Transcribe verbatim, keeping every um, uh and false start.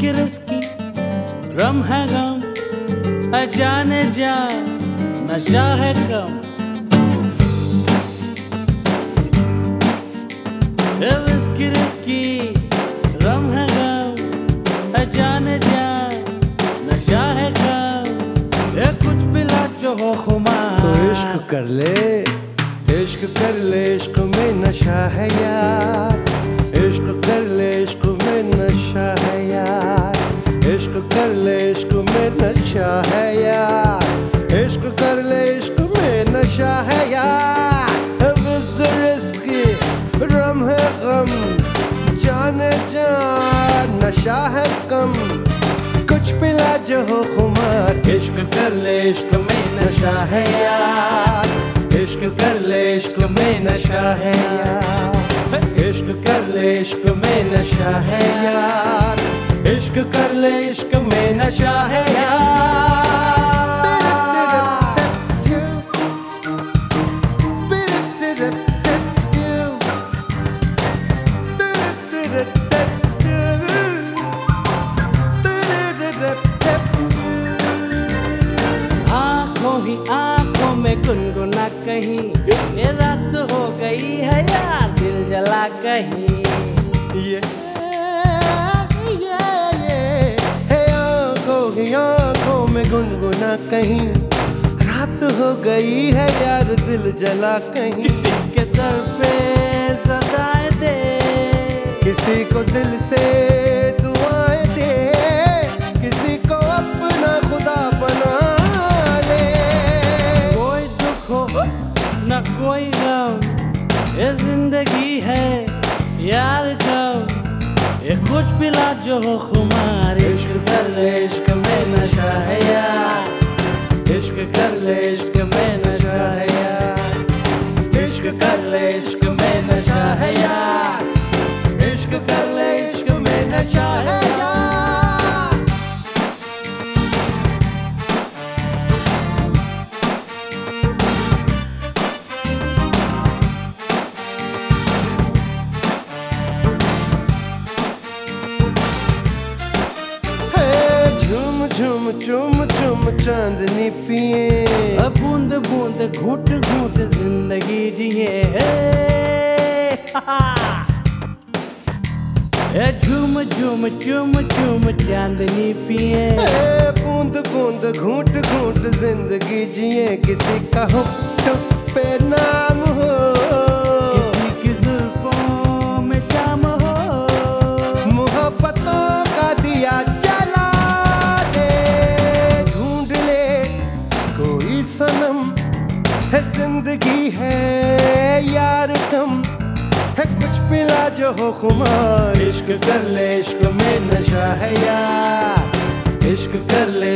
Whisky risky रम है गम, अजाने जा नशा है कम। विस्की रिस्की रम है गम, अजाने जा नशा है कम। ये कुछ पिला जो हो खुमार, तो इश्क कर ले, इश्क कर ले, इश्क में नशा है यार। इश्क कर ले, इश्क में नशा है यार। इश्क कर ले, इश्क में नशा है यार। इश्क कर ले, इश्क में नशा है यार। विस्की रिस्की रम है गम, जाने जा नशा है कम। कुछ पिला जो हो खुमार, इश्क कर ले, इश्क में नशा है यार। इश्क कर ले, इश्क में नशा है यार। इश्क कर ले, इश्क में नशा है यार। इश्क कर ले, इश्क में नशा है यार। आंखों ही आंखों में गुनगुना कहीं, ये रात हो गई है यार दिल जला कहीं। ये आंखों ही आंखों में गुनगुना कहीं, रात हो गई है यार दिल जला कहीं। किसी के दर पे सदाएं दे, किसी को दिल से दुआएं दे, किसी को अपना खुदा बना ले। कोई दुख हो न कोई गम, ये जिंदगी है यार कम। ये कुछ पिला जो हो खुमार, इश्क कर ले, इश्क में नशा है यार। इश्क कर ले, इश्क में नशा है यार। इश्क कर ले, इश्क में नशा है यार। इश्क कर ले, इश्क में नशा है यार। झूम झूम झूम चांदनी पिए, बूंद बूंद घूट घूट जिंदगी जिए। ए झूम झूम झूम झूम चांदनी पिए, बूंद बूंद घूट घूट जिंदगी जिए। किसी का हुक्म पे नाम हो, किसी की जुल्फों में शाम हो। मोहब्बतों का दिया जला दे, ढूंढ ले कोई सनम। है जिंदगी है यार कम, है कुछ पिला जो हो खुमार। इश्क कर ले, इश्क में नशा है यार। इश्क कर ले,